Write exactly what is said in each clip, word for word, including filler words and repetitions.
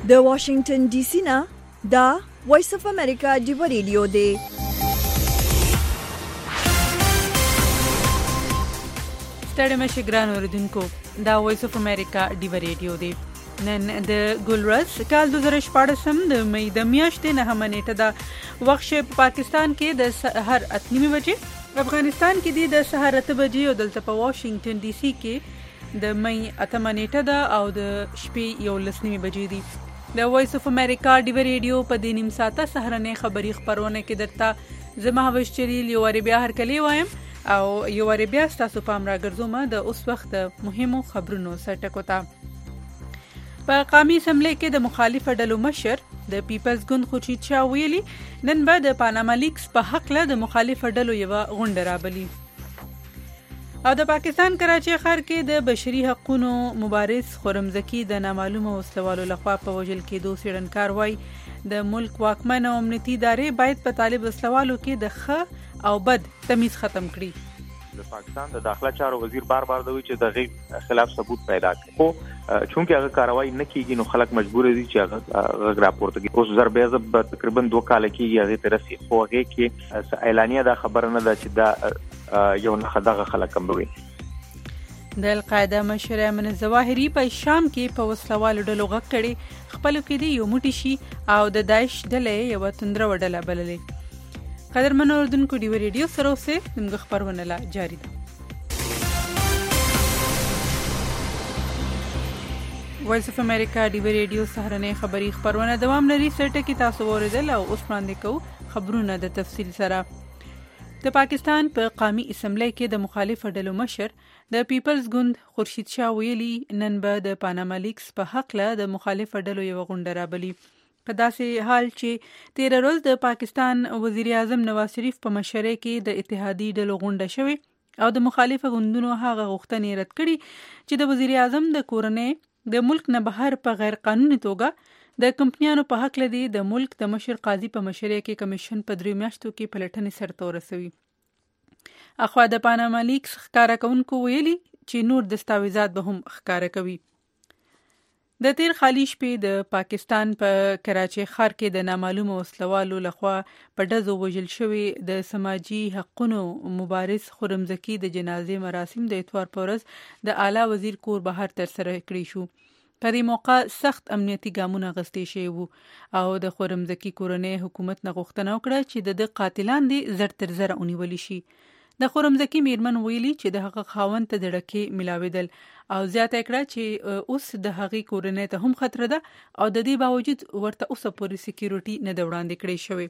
د واشنگټن ډي سي نه دا وایس اف امریکا ډیو ریډیو دی. ستړي مشه ګران اوریدونکو، دا وایس اف امریکا ډیو ریډیو دی. نن د ګلرز کال دوه زره شپاړس د مې د میاشتې نهمه نیټه ده. وخت په پاکستان کې د سحر اته نیمې بجې، افغانستان کې دی د سحر اته بجې او دلته په واشنگټن ډي سي کې د مې اتمه نیټه ده او د شپې یولس نیمې بجې دي. د وایس اف امریکا ډیو ریډیو په دې نیم ساعته سهرنې خبري خبرونه کې درته زما هوش چریل یو ور بیا هر کلی وایم او یو ور بیا تاسو پام راګرځوم د اوس وخت مهمو خبرونو سرټکو ته. په قومي اسمبلی کې د مخالف ډلو مشر د پیپلز ګوند خورشید شاه ویلي نن به د پاناما لیکس په حق له د مخالف ډلو یو غونډه رابلی. او د پاکستان کراچي ښار کې د بشري حقوقو مبارز خرمزکی د نامعلومه وسلوالو لخوا په وژل کېدو څېړنکار وایي د ملک واکمن او امنیتي ادارې باید په طالب وسلوالو کې د ښه او بد تمیز ختم کړي. د پاکستان د داخله چارو وزیر بار بار دوی چې د غي خلاف ثبوت پیدا کړي، خو چونکه هغه کاروایی نه کیږي نو خلک مجبور دي چې هغه راپورته کوي. اوس ضربه ضرب تقریبا دوه کال کېږي هغه ترسي، خو هغه کې اعلانیه دا خبره نه ده چې دا یو نه خدغه خلک کموي. د القاعده مشر ایمن الظواهري په شام کې په وسلوالو ډلو غږ کړي خپل کې دی یو موټی شي او د داعش ډلې یو تندره وډله بللې. قدرمن اوردونکو ډیو ریډیو سره اوسه موږ خبرونه لا جاری ده. وایس اف امریکا ډیو ریډیو سهرنې خبري خبرونه دوام لري. سرټه کې تاسو اوریدل او اوس وړاندې کوو خبرونه د تفصیل سره. د پاکستان په قومي اسمبلی کې د مخالف ډلو مشر د پیپلز ګوند خورشید شاه ویلي نن به د پاناما لیکس په حق له د مخالف ډلو یو غونډه رابلی. په داسې حال چې تیر ورځ د پاکستان وزیر اعظم نواز شریف په مشرۍ کې د اتحادی ډلو غونډه شوې او د مخالف غوندونو هغه غوښتنې رد کړي چې د وزیر اعظم د کورنۍ د ملک نه بهر په غیر قانوني توګه د کمپنیانو په حق لدی د ملک د مشر قاضي په مشرۍ کې کمیشن په درې میاشتو کې پلټنې سرته ورسوي. اخوا د پاناما لیکس ښکارا کوونکو ویلي چې نور دستاویزات به هم ښکارا کوي. د تیر خالی شپې د پاکستان په کراچي ښار کې د نامعلومه وسلوالو لخوا په ډزو وژل شوی د سماجی حقوقو مبارز خرمزکی د جنازې مراسم د اتوار په ورځ د اعلی وزیر کور بهر تر سره کړی شو. په دې موقع سخت امنیتي ګامونه اخیستل شوي وو او د خرمزکی کورنۍ حکومت نه غوښتنه وکړه چې د قاتلان دي زر تر زر ونیول شي. د خرمزکی میرمن ویلي چې د هغه خاوند ته د ډکې ملاویدل او زیاته کړه چې اوس د هغې کورنۍ ته هم خطر ده او د دې باوجود ورته اوسه پورې سکیورټي نه ده وړاندې کړې شوې.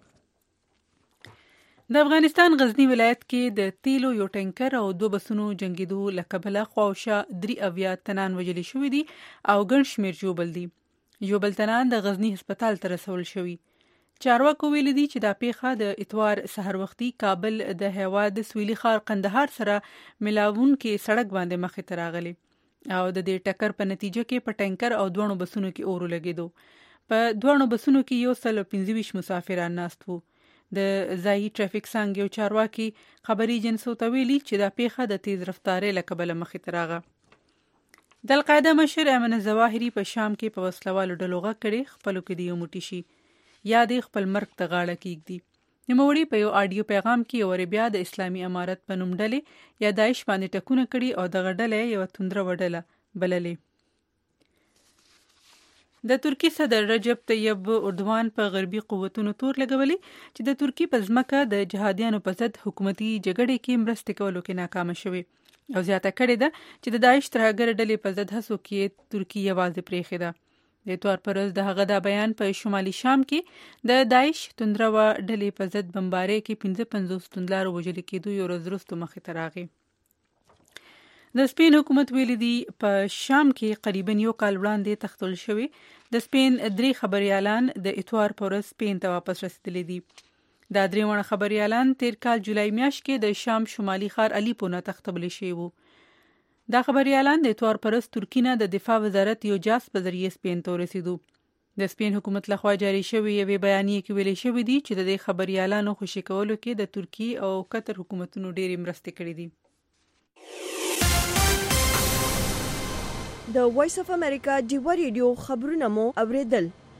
د افغانستان غزنی ولایت کې د تیلو یو ټینکر او دوه بسونو جنگیدو له کبله خواوشا درې اویا تنان وژل شوي دي او ګڼ شمېر ژوبل دي. ژوبل تنان د غزنی هسپتال ته رسول شوي. چارواکو ویلي دي چې دا پیښه د اتوار سحر وختي کابل د هیواد سویلي ښار قندهار سره ملاون کې سړک باندې مخې ته راغلی او د دې ټکر په نتیجه کې په ټینکر او دوه بسونو کې اور لګیدو. په دوه بسونو کې یو سل پنځه ویشت مسافران ناست وو. د ځایي ټرافیک څنګه یو چارواکي خبري جنسو ته ویلي چې دا پیښه د تیز رفتارۍ له کبله مخې ته راغله. د القاعده مشر ایمن الظواهري په شام کې په وسلوالو ډلو غږ کړي خپلو کې دی یو موټی شي یا د خپل مرګ ته غاړه کېږدي. نوموړي په یو آډیو پیغام کې ور بیا د اسلامي امارت په نوم ډلې یا داعش باندې ټکونه کړي او دغه ډلې یو توندره وډله بللې. د ترکی صدر رجب طیب اردوان په غربي قوتونو تور لګولي چې د ترکی په ځمکه د جهادیانو په ضد حکومتي جګړې کې مرستې کولو کې ناکامه شوې او زیاته کړې ده چې د داعش ترهګر ډلې په ضد هڅو کې ترکی یوازې پرېښې ده. د اتوار پر ورځ د هغه دا بیان په شمالي شام کې د داعش توندره ډلې په ضد بمبارۍ کې پنځه پنځوس توندلارو وژل کېدو یو ورځ وروسته مخې ته راغی. د سپین حکومت ویلي دي په شام کې قریبا یو کال وړاندې تختل شوی د سپین درې خبريالان د اتوار پر ورځ سپین ته واپس رسیدلي دي. دا درې ونه خبريالان تیر کال جولای میاشت کې د شام شمالي ښار الیپو نه تختبل شوي وو. دا خبريالان د اتوار پر ورځ ترکی نه د دفاع وزارت یو جاس په ذریعه سپین ته ورسېدو. د سپین حکومت لخوا جاری شوی یوې بیانیه کې ویلي شوی دی چې د دې خبريالانو خوشي کولو کې د ترکی او قطر حکومتونو ډېرې مرستې کړې دي. د وایس اف امریکا ډیو ریډیو خبرونه مو اوریدل.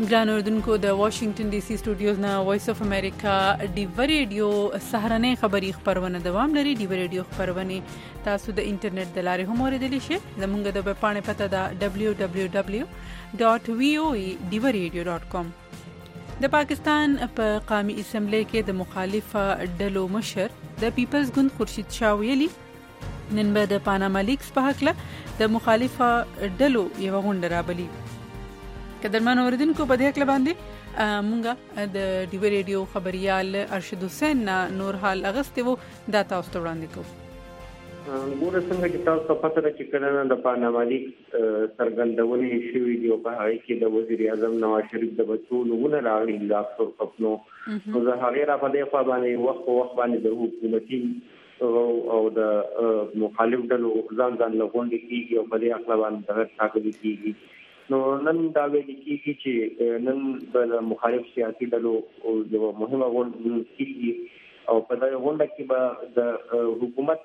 ګران اوردونکو د واشنگټن ډي سي سټوډیوز نه وایس اف امریکا ډیو ریډیو سهارنۍ خبری خبرونه دوام لري. ډیو ریډیو خبرونه تاسو د انټرنیټ د لارې هم اوریدلی شئ. زموږ د ویب پاڼې پته ده دبلیو دبلیو دبلیو ډاٹ وی او ای ډیو ریډیو ډاٹ کام. د پاکستان په قومي اسمبلی کې د مخالفه ډلو مشر د پیپلز ګوند خورشید شاه ویلي نن به د پاناما لیکس په حق له د مخالفه ډلو یو غونډه رابلی. قدرمن اوردونکو په دې حق باندې مونږه د ډیو ریډیو خبريال ارشد حسین نور حال اغسته وو دا تاسو ته وړاندې کوم. ګوره څنګه چې تاسو په پته کې کړه د پاناما لیک سرګندونې شوې دی په هغه کې د وزیر اعظم نواز شریف د بچولونه راغلي د اکثر خپلو نو زه هغه را په دې خوا باندې وخت په وخت باندې د حکومتي او د مخالف ډلو ځان ځان لغونډې کیږي او په دې اخلا باندې دغه ټاکل کیږي. نو نن دا ویل کیږي چې نن د مخالف سیاسي ډلو یو مهمه غونډه کیږي او په دغه غونډه کې به د حکومت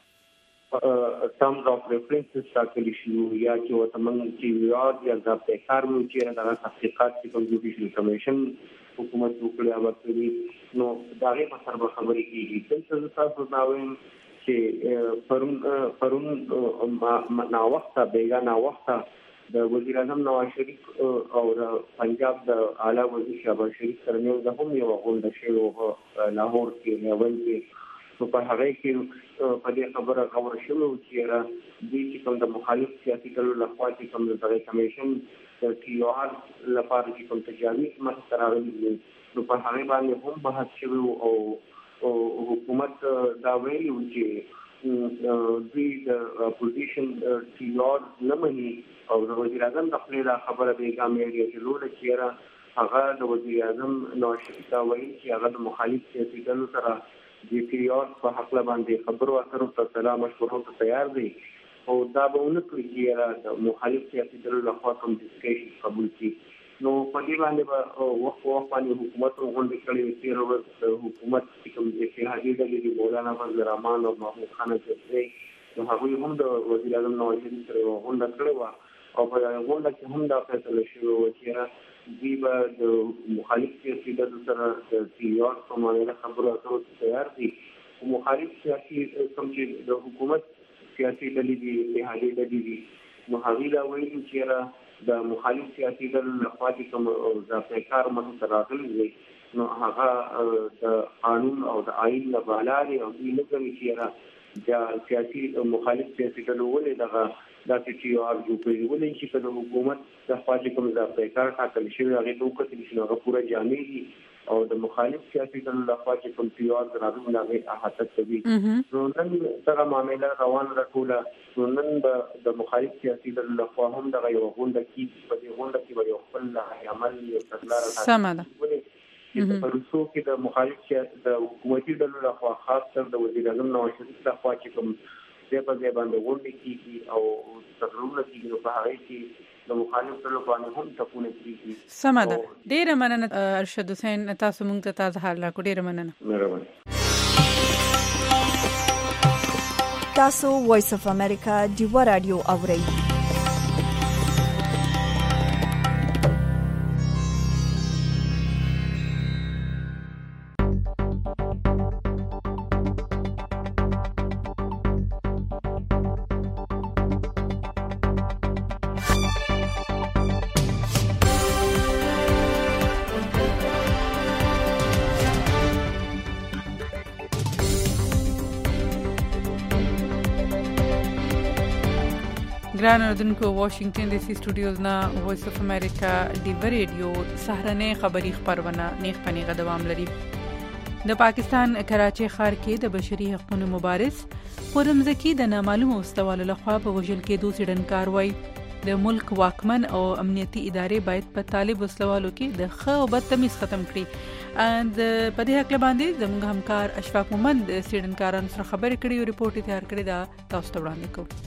څخه سم اف ریفرنسز ټاکل شي یا چې وتمن چې یاد یا د کار مو چې دا تحقیقات چې کوم جوډیشل کمیشن حکومت وکړي او ورته نو دا غي په سر خبرې کیږي. څنګه تاسو دا وایم چې پرون پرون نا وخت بیگا نا وخت د وزیر اعظم نواز شریف او د پنجاب د اعلی وزیر شهباز شریف سره یو د هم یو غونډه شوې په لاهور کې نیول کې نو په هغه کې په دې خبره خبره شوه چې را دې کوم د مخالف سیاسي ډلو لخوا چې کوم د کمیشن د ټي آر لپاره چې کوم تجاویز مخ راغلي نو په هغه باندې هم بحث شوه او حکومت دا ویلي چې دوی د اپوزیشن ټي آر نه مني او د وزیر اعظم د خپل خبره پیغام یې جوړ کړی هغه د وزیر اعظم نواز شریف دا وایي چې هغه د مخالف سیاسي ډلو سره د ټي آر په حق باندې خبرو اترو ته سلام مشورو ته تیار دی او دا به ونه کړی چې د مخالف سیاسي ډلو لخوا کوم ډیسکشن قبول کړي. نو په دې باندې به وخت وخت باندې حکومت غونډې کړې تیر ورځ حکومت کوم اتحادیې ډلې د مولانا فضل الرحمن او محمود خان جبري نو هغه هم د وزیر اعظم نواز شریف سره غونډه کړې و او په غونډه کې هم دا فیصله شوې و چې دوی به د مخالف سیاسي ډلو سره د ټي آر په معنی خبرو اترو ته تیار دي. مخالف سیاسي کوم چې د حکومت سیاسي ډلې دي اتحادیې ډلې دي نو هغه دا وایي چې د مخالف سیاسي ډلو لخوا چې کوم ځای کار مخ راغلی دی نو هغه د قانون او د آئین له بالاري او د نظام چې د سیاسي مخالف سیاسي ډلو ولې دغه د ټي آر جوړوي ولې چې د حکومت د خوا چې کوم ځای کار ټاکل شوی هغه د وکړي چې هغه پوره جامع دي او د مخالف سیاسي ډلو لخوا چې کوم ټي آر درازو لاغي احاطه کوي. نو نن دغه معاملې روان راټوله نو نن د مخالف سیاسي ډلو لخوا هم دغه یو غونډه کې په دې غونډه کې به یو خپل عمل یو تګلارې سمه ده په روسو کې د مخالف سیاسي د حکومتي ډلو لخوا خاص تر د وزیر اعظم نواز شریف لخوا چې کوم ځای په ځای باندې غونډې کیږي او تقریرونه کیږي په هغه کې د مخالف ډلو باندې هم ټاکنې کیږي. سمه ده. ډیره مننه ارشد حسین تاسو موږ ته تازه حال راکړو. ډیره مننه. مهرباني. تاسو وایس اف امریکا ډیو رادیو اورئ. ګران اوردونکو واشنگټن ډي سي سټوډیوز نه وایس اف امریکا ډیو ریډیو سهارنۍ خبری خبرونه نیغ پنیغه دوام لري. د پاکستان کراچي ښار کې د بشري حقوقو مبارز خرم زکی د نامعلومه استوالو لخوا په وژل کېدو څېړنکار وایي د ملک واکمن او امنیتي ادارې باید په طالب وسلوالو کې د ښه او بد تمیز ختم کړي. د په دې حق باندې زموږ همکار اشفاق مومند څېړنکارانو سره خبرې کړې او ریپورت یې تیار کړی دا تاسو ته وړاندې کوو.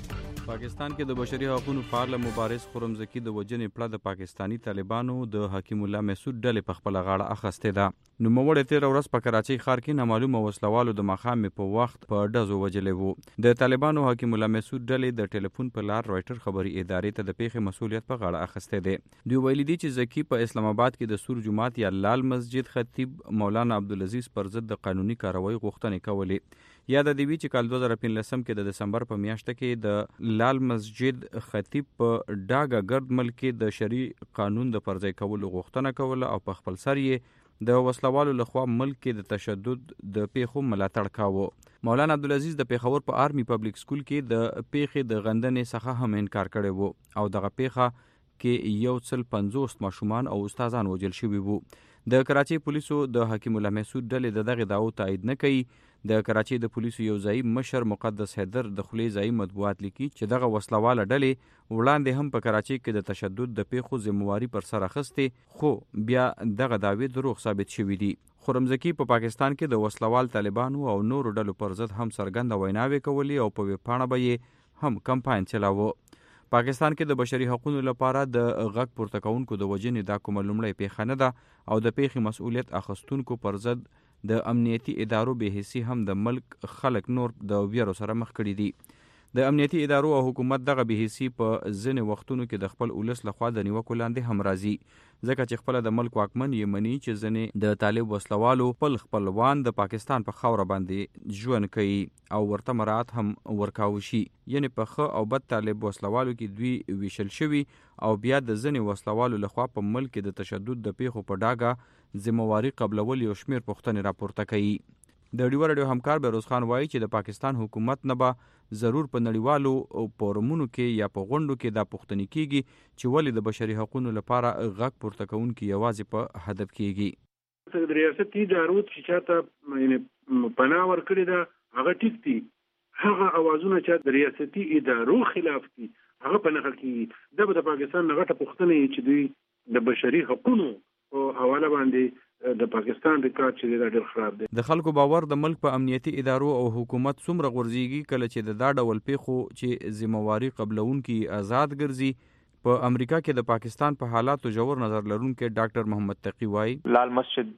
پاکستان کې د بشري حقوقو فعال مبارز خرم زکی د وجنې پړه د پاکستانی طالبانو د حکیم الله مسعود ډلې په خپل غاړه اخسته ده. نو موړ تیر ورځ په کراچۍ ښار کې نامعلومه وسلوالو د مخام په وخت په ډزو وجلې وو. د طالبانو حکیم الله مسعود ډلې د ټلیفون په لار رويټر خبري ادارې ته د پیښې مسؤلیت په غاړه اخسته ده. دوی ویلي دي چې زکی په اسلام آباد کې د سور جماعت یا لال مسجد خطیب مولانا عبدالعزیز پر ضد د قانوني کاروایی غوښتنې کولې. یاد دی وی چې کال دوه زره پنځلس کې د دسمبر په میاشت کې د لال مسجد خطیب په ډاګه ګرد ملک کې د شرعي قانون د پرځای کولو غوښتنه کوله او په خپل سر یې د وسلوالو لخوا ملک کې د تشدد د پیښو ملاتړ کاوه. مولانا عبدالعزیز د پیښور په آرمی پبلک سکول کې د پیښې د غندنې څخه هم انکار کړی وو او دغه پیښه کې یو څل پنځوس ماشومان او استادان وژل شوي وو. د کراچۍ پولیسو د حکیم الله مسعود ډلې د دغه دعوو تایید نه کوي. د کراچۍ د پولیسو یو ځایي مشر مقدس حیدر د خولې ځایي مطبوعات لیکي چې دغه وسلواله ډلې وړاندې هم په کراچۍ کې د تشدد د پیښو ذمہواری پر سر اخیستې، خو بیا دغه دعوې دروغ ثابت شوي دي. خرم زکی په پاکستان کې د وسلوال طالبانو او نورو ډلو پر ضد هم څرګنده ویناوې کولې او په ویبپاڼه به یې هم کمپاین چلاوه. پاکستان کې د بشري حقوقو لپاره د غږ پورته کوونکو د وژنې دا کومه لومړۍ پیښه نه ده او د پیښې مسؤلیت اخیستونکو پر ضد د امنیتي ادارو به حسي هم د ملک خلک نور د ویرو سره مخ کړي دي. د امنیتي ادارو او حکومت دغه به حسي په ځینې وختونو کې د خپل ولس لخوا د نیوکو لاندې هم راځي، ځکه چې خپل د ملک واکمن یې مني چې ځینې د طالب وسلوالو خپل خپلوان د پاکستان په خاوره باندې ژوند کوي او ورته مراعات هم ورکاوه شي. یعنې په ښه او بد طالب وسلوالو کې دوی ویشل شوي او بیا د ځینې وسلوالو لخوا په ملک کې د تشدد د پیښو په ډاګه ذمہواری قبلول یو شمیر پوښتنې راپورته کوي. د ډیو رادیو همکار بهروز خان وایي چې د پاکستان حکومت نه به ضرور په نړیوالو فورمونو کې یا په غونډو کې دا پوښتنې کیږي چې ولې د بشري حقوقو لپاره غږ پورته کوونکي یوازې په هدف کیږي. د ریاستي ادارو چې چاته یعنی پناه ورکړي ده هغه ټیک دي، هغه اوازونه چې د ریاستي ادارو خلاف دي هغه په نقل کیږي. دا به د پاکستان نه غټه پوښتنه چې دوی د بشري حقوقو او حواله باندې د پاکستان ریکارډ چې دا ډېر خراب دی. د خلکو باور د ملک په امنیتي ادارو او حکومت څومره غورځيږي کله چې د دا ډول پیښو چې ذمہواری قبلونکي آزاد ګرځي. په امریکا کې د پاکستان په حالاتو جوړ نظر لرونکي ډاکټر محمد تقی وایي لال مسجد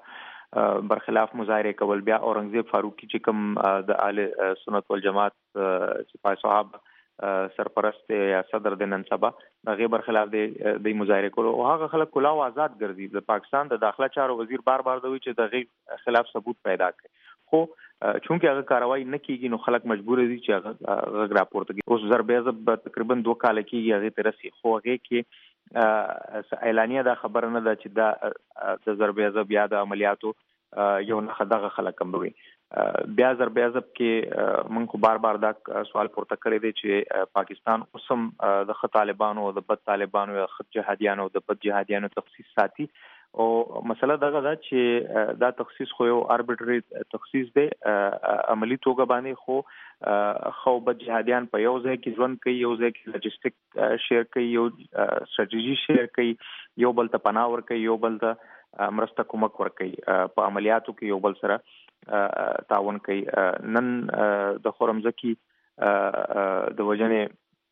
برخلاف مظاهره کول، بیا اورنګزیب فاروقي چې کوم د اهل سنت والجماعت سپاه صحاب سرپرست یا صدر د نن سبا دغه برخلاف د مظاهره کولو او هغه خلک کلاو آزاد ګرځي. د پاکستان د داخله چارو وزیر بار بار دوی چې دغه خلاف ثبوت پیدا کړي، خو چونکه هغه کاروایی نه کیږي نو خلک مجبور دي چې هغه راپورته کوي. اوس ضربه تقریبا دوه کال کېږي هغه ترسي، خو هغه کې اعلانیه دا خبره نه ده چې دا د ضربه بیا د عملیاتو یو نه دغه خلک هم وي. بیا ضرب عزب کې موږ خو بار بار دا سوال پورته کړی دی چې پاکستان اوسم د خ طالبانو او د بد طالبانو یا خ جهادیانو او د بد جهادیانو تخصیص ساتي او مسله دغه ده چې دا تخصیص خو یو اربیټری تخصیص دی عملی توګه باندې، خو خو بد جهادیان په یو ځای کې ژوند کوي، یو ځای کې لوجستیک شیر کوي، یو سټریټجی شیر کوي، یو بل ته پناه ورکوي، یو بل ته مرسته کومک ورکوي، په عملیاتو کې یو بل سره تعاون کوي. نن د خرم زکی د وجنې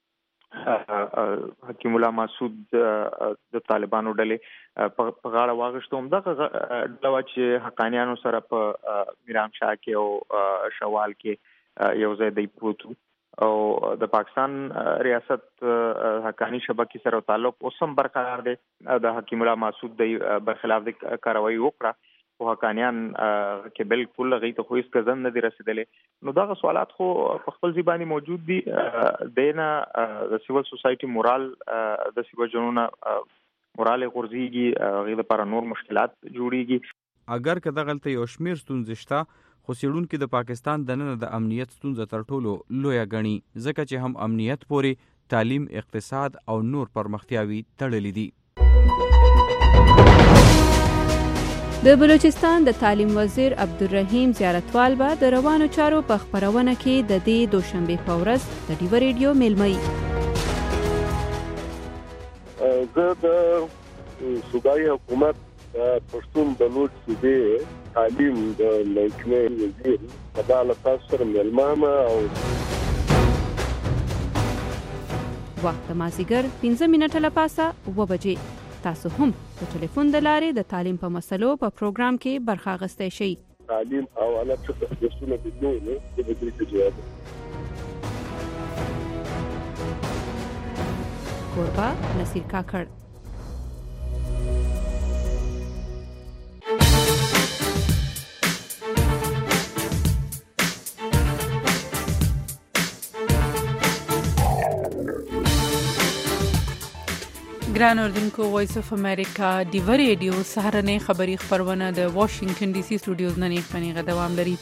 حکیم الله مسعود د طالبانو ډلې په غاړه واغښتوم دغه ډله چې حقانیانو سره په میرام شاه کې او شوال کې یو ځای دی پروت او د پاکستان ریاست حقانی شبکې سره تعلق اوسم برقرار دی. د حکیم الله مسعود د برخلاف د کاروایی وکړه خو حقانیان کې بالکل غي ته خو هیڅ کزن نه دي رسیدلې. نو دا سوالات خو په خپل ځبانی موجود دي. دینه د سیول سوسایټي مورال د سیول جنونه مورال غورځيږي، غي لپاره نور مشکلات جوړيږي. اگر که دغلته یو شمیر ستونزې شته، خو څېړونکي د پاکستان دننه د امنیت ستونزه تر ټولو لویه ګڼي، ځکه چې هم امنیت پورې تعلیم، اقتصاد او نور پرمختیاوي تړلي دي. د بلوچستان د تعلیم وزیر عبدالرحیم زیارتوال به د روانو چارو په خپرونه کې د دې دوشنبه په ورځ د ډیو ریډیو میلمه زه د صوبایي حکومت پښتون بلوچ صوبې تعلیم د محکمې وزیر په دغه تاسو سره میلمه او وخت د مازدیګر پنځه منټه لپاسه اوه بجې. تاسو هم د ټلیفون د لارې د تعلیم په مسلو په پروګرام کې برخه اخیستی شئ. تعلیم او اعلی څه درسونه دي نو د دې ته جواب کوربه نصیر کاکړ. ګران اوردونکو، وایس اف امریکا ډیو ریډیو سهارنۍ خبری خبرونه د واشنگټن ډي سي سټوډیوز نه نیخنیغه دوام لري.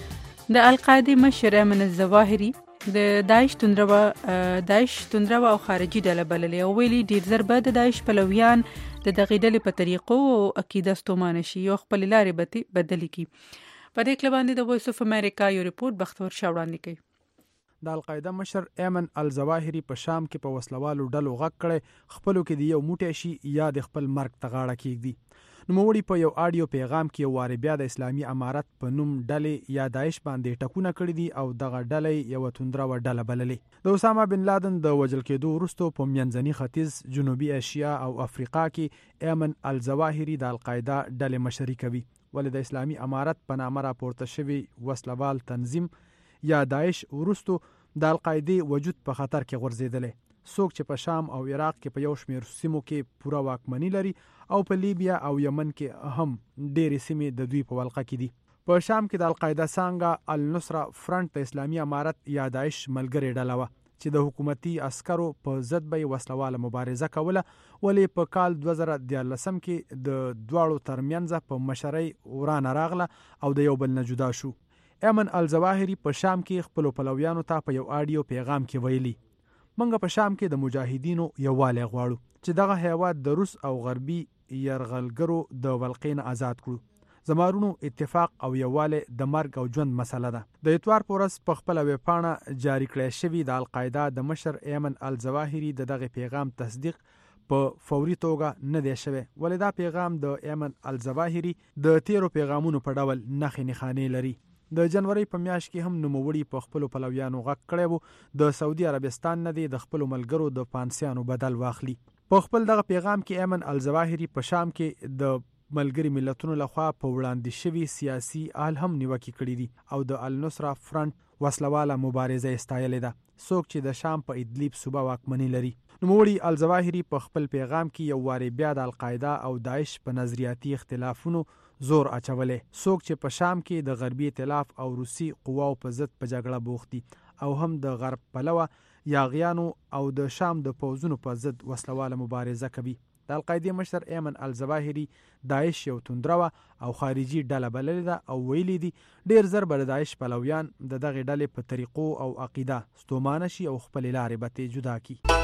د القاعده مشر ایمن الظواهری د داعش توندرو داعش توندرو او خارجي ډله بللې او ویلي ډیر زر به د داعش پلویان د دغې ډلې په طریقو او عقیده ستومانه شي او خپل لارې بدلې کی. په دې کله باندې د وایس اف امریکا یو ریپورت بختور شاوړاندې کوي. د القاعده مشر ایمن الظواهری په شام کې په وسلوالو ډلو غږ کړي خپلو کې د یو موټی شي یا د خپل مرګ ته غاړه کېږدي. نوموړي په یو آډیو پیغام کې یو وارې بیا د اسلامي امارت په نوم ډلې یا داعش باندې ټکونه کړي دي او دغه ډلې یو توندروه ډله بللې. د اسامه بن لادن د وژل کېدو وروسته په منځني ختیځ، جنوبي اسیا او افریقا کې ایمن الظواهری د القاعده ډلې مشري کوي، ولې د اسلامي امارت په نامه راپورته شوی وسلوال تنظیم یا داعش وروسته د القاعده وجود په خطر کې غورځیدلی. څوک چې په شام او عراق کې په یو شمېر سیمو کې پوره واکمني لري او په لیبیا او یمن کې هم ډېرې سیمې د دوی په ولقه کې دي. په شام کې د القاعده څانګه النصره فرنٹ د اسلامي امارت یا داعش ملګرې ډله وه چې د حکومتي عسکرو په ضد به وسلواله مبارزه کوله، ولې په کال دوه زره دیارلسم کې د دواړو ترمنځ په مشرۍ ورانه راغله او د یو بل نه جدا شو. ایمن الظواهری په شام کې خپل پلویانو ته په یو آډیو پیغام کې ویلي، منګه په شام کې د مجاهدینو یووالی غواړو چې دغه هیواد د روس او غربي یرغلګرو د ولقې نه آزاد کړو. زمارونو اتفاق او یووالی د مرګ او ژوند مسله ده. د اتوار په ورځ په خپله ویبپاڼه جاري کړی شوي د القاعده د مشر ایمن الظواهری د دغه پیغام تصدیق په فوري توګه نه دی شوی، ولې دا پیغام د ایمن الظواهری د تیرو پیغامونو په ډول نښې نښانې لري. د جنوري په میاشت کې هم نوموړي په خپلو پلویانو غږ کړی و د سعودي عربستان نه دی د خپلو ملګرو د پانسیانو بدل واخلي. په خپل دغه پیغام کې ایمن الظواهری په شام کې د ملګري ملتونو لخوا په وړاندې شوي سیاسي حل هم نیوکې کړي دي او د النصره فرنٹ وسلواله مبارزه یې ستایلې ده، څوک چې د شام په ادلیب صوبه واکمني لري. نوموړي الظواهری په خپل پیغام کې یو وارې بیا د القاعده او داعش په نظریاتي اختلافونو زور اچولې، څوک چې په شام کې د غربي ائتلاف او روسي قواو په ضد په جګړه بوخت دي او هم د غرب پلوه یاغیانو او د شام د پوځونو په ضد وسلواله مبارزه کوي. د القاعده مشر ایمن الظواهری داعش یو توندروه او خارجي ډله بللې ده او ویلي دي ډیر زر به د داعش پلویان د دغې ډلې په طریقو او عقیده ستومانه شي او خپل لارې به ترې جدا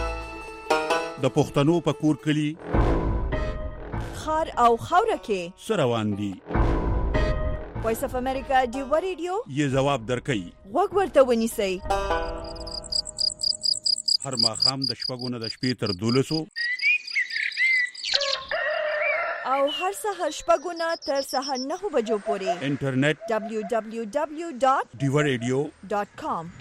کړي. د پښتنو په کور کلي خار او خوره کې سروان دي. وایس اف امریکا ډیو ریډیو یې جواب درکړي. وګ ورته ونیسئ. هر ماښام د شپږو نه د شپې تر دولسو او هر سهار شپږو نه تر سهار نهو بجو پورې انټرنیټ دبلیو دبلیو دبلیو ډاٹ ډیو ریډیو ډاٹ کام.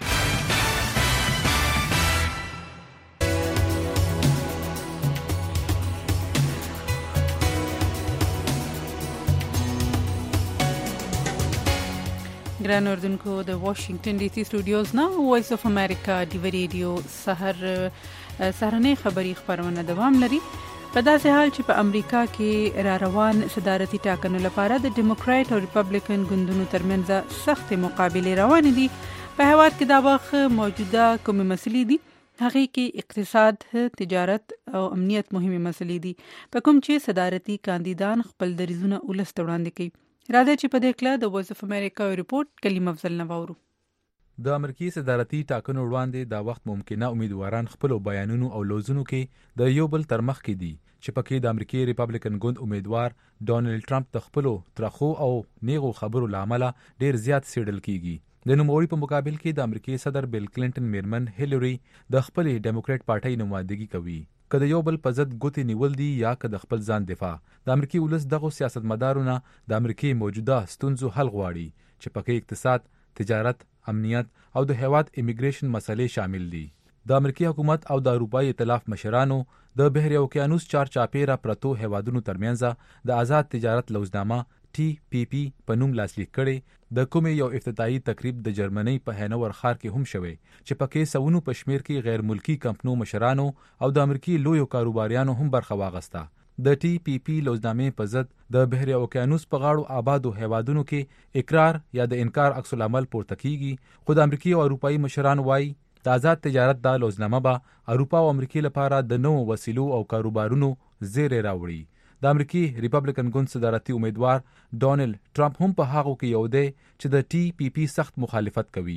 ګران اوردونکو، د واشنگټن ډي سي سټوډیوز نه وایس اف امریکا ډیو ریډیو سحر سهارنۍ خبری خبرونه دوام لري. په داسې حال چې په امریکا کې را روان صدارتي ټاکنو لپاره د ډیموکرات او ریپبلیکن ګوندونو ترمنځ سخت مقابله روانې دي، په هیواد کې دا وخت موجوده کومې مسلې دي؟ هغه کې اقتصاد، تجارت او امنیت مهمه مسلې دي، په کوم چې صدارتي کاندیدان خپل دریځونه ولس ته وړاندې کوي. راځي چې په دې کله د وایس اف امریکا ریپورت کلیم افضل نواورو. د امریکای صدارتي ټاکنو وړاندې دا وخت ممکنه امیدواران خپل بیانونو او لوزونو کې د یو بل تر مخ کې دي چې پکې د امریکای ریپبلیکن ګوند امیدوار ډونالد ټرمپ د خپل ترخو او نیغو خبرو لامل ډیر زیات سیډل کیږي. د نوموړي په مقابل کې د امریکای صدر بیل کلینټن میرمن هیلری د خپل ډیموکرات پارټۍ نمائندګي کوي. کله یو بل په ضد ګوتې نیول دي یا که د خپل ځان دفاع. د امریکای ولس دغه سیاستمدارونه د امریکای موجوده ستونزو حل غواړي چې پکې اقتصاد، تجارت، امنیت او د هیواد امیګریشن مسلې شامل دي. د امریکای حکومت او د اروپای ائتلاف مشرانو د بحر اوقیانوس چار چاپیره پرتو هیوادونو ترمنځ د آزاد تجارت لوزنامه ټي پی پی په نوم لاسلیک کړي د کومې یو افتتاحي تقریب د جرمني په هانوور ښار کې هم شوی چې پکې سونو په شمیر کې غیر ملکی کمپنو مشرانو او د امریکای لویو کاروباریانو هم برخه واغسته. د ټي پی پی لوزنامې په ضد د بحر اوقیانوس په غاړو آبادو هیوادونو کې اقرار یا د انکار عکس العمل پورته کیږي، خو د امریکای او اروپایي مشران وایي د آزاد تجارت د لوزنامه به اروپا او امریکای لپاره د نوو وسیلو او کاروبارونو زیری راوړي. د امریکای ریپبلیکن ګوند صدارتي امیدوار ډونالد ټرمپ هم په هغه کې یو دی چې د ټي پی پی سخت مخالفت کوي.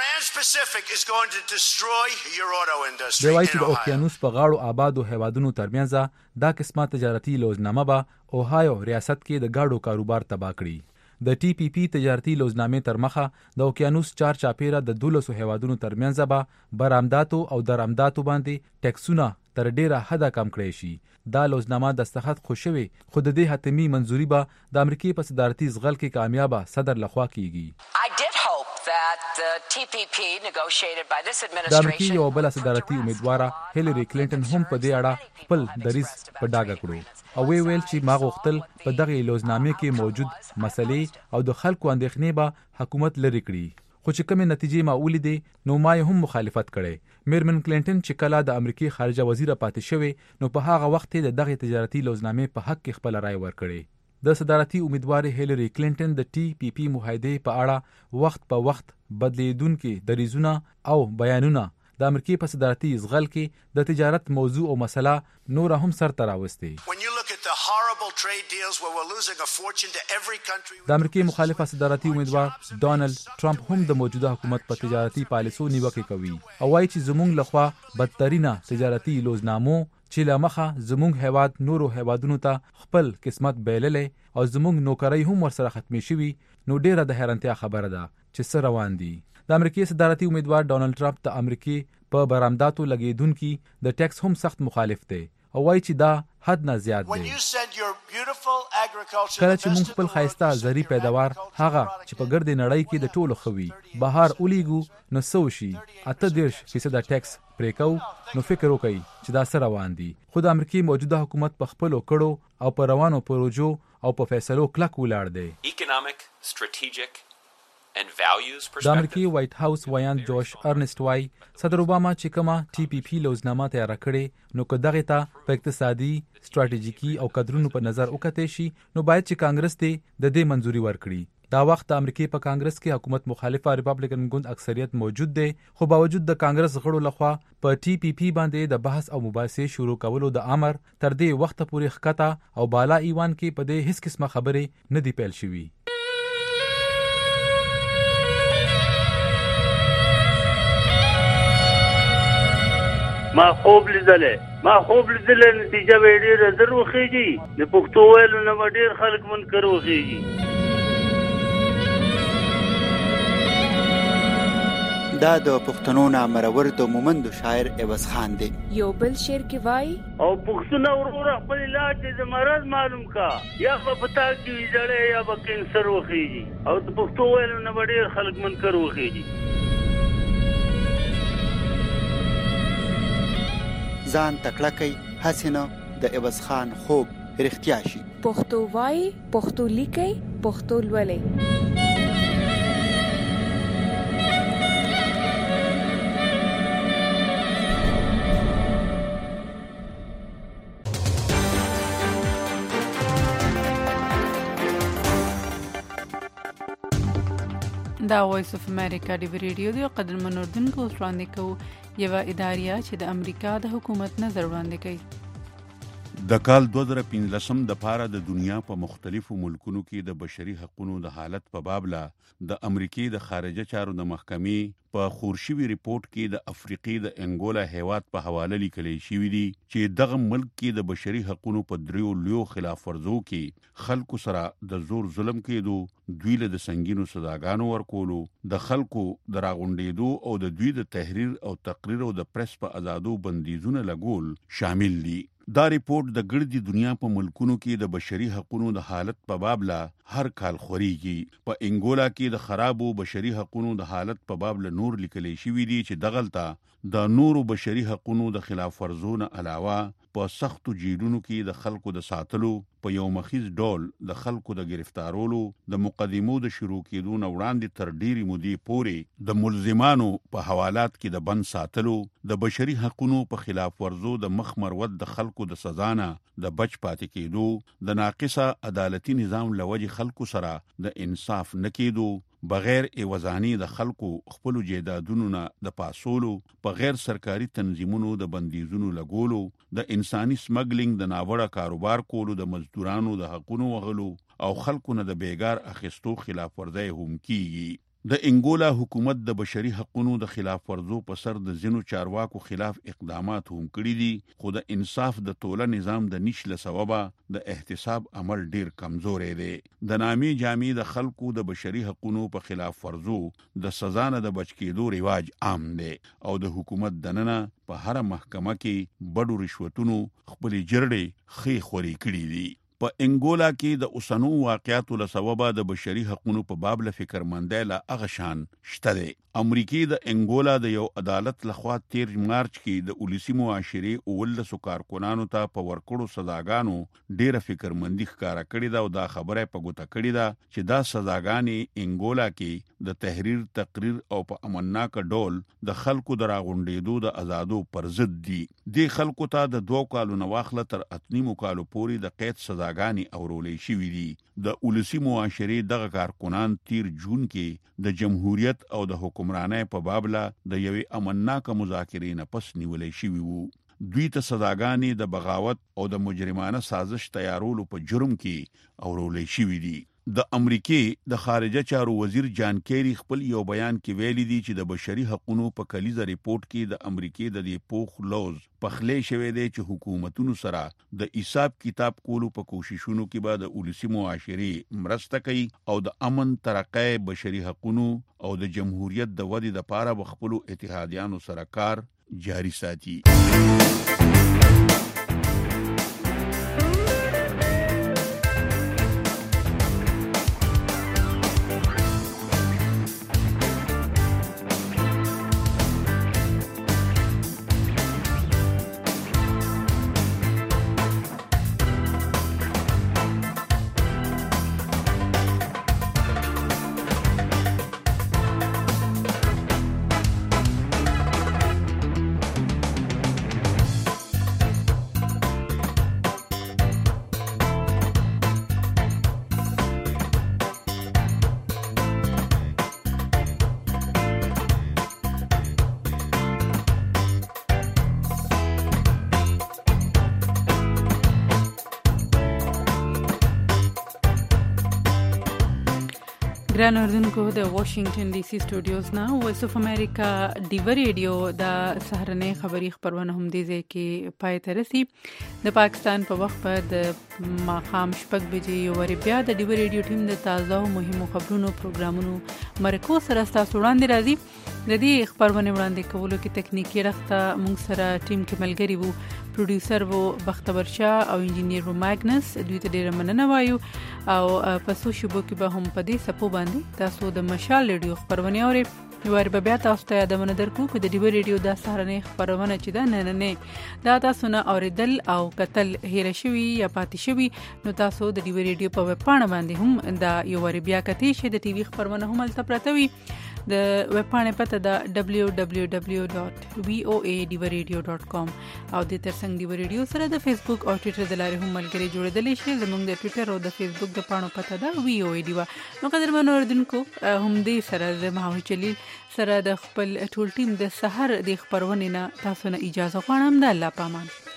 دی وايي چې د اوقیانوس په غاړو آبادو هیوادونو ترمنځ دا قسمه تجارتي لوزنامه به اوهایو ریاست کې د ګاډو کاروبار تباه کړي. د ټي پی پی تجارتي لوزنامې تر مخه د اوقیانوس چار چاپیره د دولسو هیوادونو ترمنځ به برآمداتو او درآمداتو باندې ټیکسونه تر ډیره حده کم کړی شي. دا لوزنامه دستخط خو شوی، خو د دې حتمی منځوري به د امریکای په صدارتي زغل کې کامیابه صدر لخوا کیږي. د امریکای یو بل صدارتي امیدواره هیلری کلینټن هم په دې اړه خپل دریځ په ډاګه کړو او وی ویل چې ما غوښتل په دغه لوزنامې کې موجود مسلې او د خلکو اندېښنې به حکومت لري کړي، خو چې کومې نتیجې ما ولیدې نو ما هم مخالفت کړي. میرمن کلینټن چې کله د امریکای خارجه وزیر پاتې شوی نو په هغه وخت د دغه تجارتي لوزنامې په حق کې خپل رائے ورکړي. د صدارتي امیدوار هیلری کلینټن د ټي پی پی معاهدې په اړه وخت په وخت بدلیدونکي دریځونه او بیانونه د امریکای په صدارتي زغل کې د تجارت موضوع او مسله نور هم سر ته راوستي. د امریکای مخالفه صدارتي امیدوار ډونالد ټرمپ هم د موجوده حکومت په تجارتي پالیسو نیوکه کوي او وایي چې زموږ لخوا بدترینه تجارتي لوزنامو چې له مخه زموږ هیواد نورو هیوادونو ته خپل قسمت بیللې او زموږ نوکرۍ هم ورسره ختمې شوي، نو ډیره د حیرانتیا خبره ده چې څه روان دي. د امریکای صدارتي امیدوار ډونالد ټرمپ د امریکای په برآمداتو لګیدونکي د ټیکس هم سخت مخالف دی او وایي چې دا حد نه زیات دی. کله چې موږ خپل ښایسته زرعي پیداوار هغه چې په ګرد نړۍ کې د ټولو خوي بهر ولیږو نو څه وشي، اته دېرش فیصده ټیکس پرې کوو، نو فکر وکړئ چې دا څه روان دي. خو د امریکای موجوده حکومت په خپلو کړو او په روانو پروژو او په فیصلو کلک ولاړ دی. د امریکای وایټ هاوس ویان جوش ارنسټ وای صدر اوباما چې کومه ټي پی پی لوزنامه تیار کړي نو که دغه ته په اقتصادي ستراتیژیکي او قدرونو په نظر وکړي شي نو باید چې کانګرس ته د دې منځوري ورکړي. دا وخت د امریکای په کانګرس کې حکومت مخالفه ریپبلیکن ګوند اکثریت موجود دی، خو باوجود د کانګرس غړو لخوا په ټي پی پی باندې د بحث او مباحثې شروع کولو د امر تر دې وخت پورې ښکته او بالا ایوان کې په دې هیڅ قسمه خبرې نه دی پیل شوي. ما خوب لیدلې ما خوب لیدلې نتیجه به ډېره زر وخیږي، د پښتو ویلو نه به ډېر خلک منکر وخیږي. دا د پښتنو نامرور د مومند شاعر عوض خان دی. یو بل شعر کې وایي او پښتون ورور خپل علاج د مرض معلوم کا، یا په پتا کې ویځړې یا به کینسر وخیږي، او د پښتو ویلو نه به ډېر خلک منکر وخیږي. ځان تکړه کوي هڅه نه د عوض خان خوب رښتیا شي. پښتو وایي، پښتو لیکي، پښتو لولي. دا وایس اف امریکا دی ریډیو دی. قدرمن اردوونکو وړاندې کوو یوه اداریه چې د امریکا د حکومت نظر وړاندې کوي. د کال دوه زره پنځلسم د پاره د دنیا په مختلفو ملکونو کې د بشري حقوقو د حالت په باب لا د امریکای د خارجه چارو د محکمې په خورشوي ریپورت کې د افریقي د انګولا هیواد په حواله لیکل شوی دی چې دغه ملک کې د بشري حقوقو په دریو لوی خلاف ورزو کې خلکو سره د زور ظلم کېدو، دوی له د سنگینو سزاګانو ورکولو، د خلکو د راغونډېدو او د دوی د تحریر او تقریر او د پریس په ازادو بندیزونه لګول شامل دي. دا ریپورت د ګړدي دنیا په ملکونو کې د بشري حقوقو د حالت په باب لا هر کال خوريږي. په انګولا کې د خرابو بشري حقوقو د حالت په باب له نور لیکل شوی دی چې دغلطه د نورو بشري حقوقو د خلاف ورزونه علاوه په سختو جیلونو کې د خلکو د ساتلو په یو مخیز ډول د خلکو د گرفتارولو د مقدمو د شروع کېدو نه وړاندې تر ډیری مودې پورې د ملزمانو په حوالات کې د بند ساتلو د بشري حقوقو په خلاف ورزو د مخ مروت د خلکو د سزا نه د بچ پاتې کېدو د ناقصه عدالتي نظام لوجه خلکو سره د انصاف نه کېدو بغیر ایوازانی د خلکو خپل جیدادونو نه د پاسولو په غیر سرکاري تنظیمونو د بندیزونو لګولو د انساني سمګلینګ د ناوړه کاروبار کولو د مزدورانو د حقوقو وغلو او خلکو نه د بیګار اخیستو خلاف ورزي هم کیږي. د انګولا حکومت د بشري حقوقو د خلاف ورزو په سر د زینو چارواکو خلاف اقدامات هم کړي دي خو د انصاف د توله نظام د نشله سببه د احتساب عمل ډیر کمزوري دی. د نامي جامع د خلکو د بشري حقوقو په خلاف ورزو د سزا نه د بچ کېدو رواج عام دی او د حکومت دننه په هر محکمه کې بډو رشوتونو خپل جرړې خې خوري کړي دي. په انګولا کې د اوسنو واقعاتو له سببه د بشري حقوقو په باب له فکرمندۍ له هغه شان شته دی. امریکای د انګولا د یو عدالت لخوا تیر مارچ کې د اولسي معاشري اولسو کارکونانو ته په ورکړو سزاګانو ډیره فکرمندي ښکارا کړې ده او دا خبره په ګوته کړې ده چې دا سزاګانې انګولا کې د تحریر تقریر او په امنناک ډول د خلکو د راغونډېدو د آزادو پر ضد دي. د خلکو ته د دوه کالو نه واخله تر اتنیمو کالو پورې د قید سزاګانې اورولې شوې دي. د اولسي معاشري دغه کارکونان تیر جون کې د جمهوریت او د حکمرانۍ په بابله د یوې امنناک مذاکرې نه پس نیولې شوي وو. دوی ته سزاګانې د بغاوت او د مجرمانه سازش تیارولو په جرم کې اورولې شوي دي. د امریکای د خارجه چارو وزیر جان کیری خپل یو بیان کې ویلي دي چې د بشري حقوقو په کلیزه ریپورت کې د امریکای د دې پوخ لوز پخلې شوی دی چې حکومتونو سره د حساب کتاب کولو په کوششونو کې به د اولسي معاشري مرسته کوي او د امن ترقۍ بشري حقوقو او د جمهوریت د ودې لپاره به خپل اتحادیانو سره کار جاري ساتي. ګران اوردونکو د واشنگټن ډي سي سټوډیوز نه وایس اف امریکا ډیو ریډیو د سهارنۍ خبری خبرونه هم دي چې پای ته رسي. د پاکستان په وخت په د ماخام شپږ بجې ور بیا د ډیو ریډیو ټیم د تازه او مهمو خبرونو پروګرامونو مرکو سره تاسو وړاندې راځي. د دې خبرونه وړاندې کولو کې تکنیکی رخته موږ سره ټیم کې ملګری وو، پروډوسر وو بختور شاه او انجینیر وو ماګنس. دوی ته ډیره مننه وایو او په سو شبو کې به هم په دې سپو باندې تاسو د مشال ریډیو خبرونه اورئ. ور به بیا تاسو ته یادونه درکو چې د ډیو ریډیو د سهارنۍ خبرونه چې دا نه نه دا تاسو نه اوریدل او کتل هیر شوی یا پاتې شوی نو تاسو د ډیو ریډیو په ویب پاڼه باندې هم دا یو ور بیا کتی شي د ټي وي خبرونه هم الته پرته وي. د ویب پاڼې پته دا دبليو دبليو دبليو ډاټ وي او اي ډیو ریډیو ډاټ کام او د ترڅنګ ډیو ریډیو سره د فیسبوک او ټوئیټر د لارې هم ملګری جوړېدلی شي. زموږ د ټوئیټر او د فیسبوک د پاڼو پته دا وي او اي ډیو. نو قدرمنو اوردونکو هم دې سره د ماوي چلیل سره د خپل ټول ټیم د سحر د خبرونه نه تاسو نه اجازه غواړم. د الله پامان.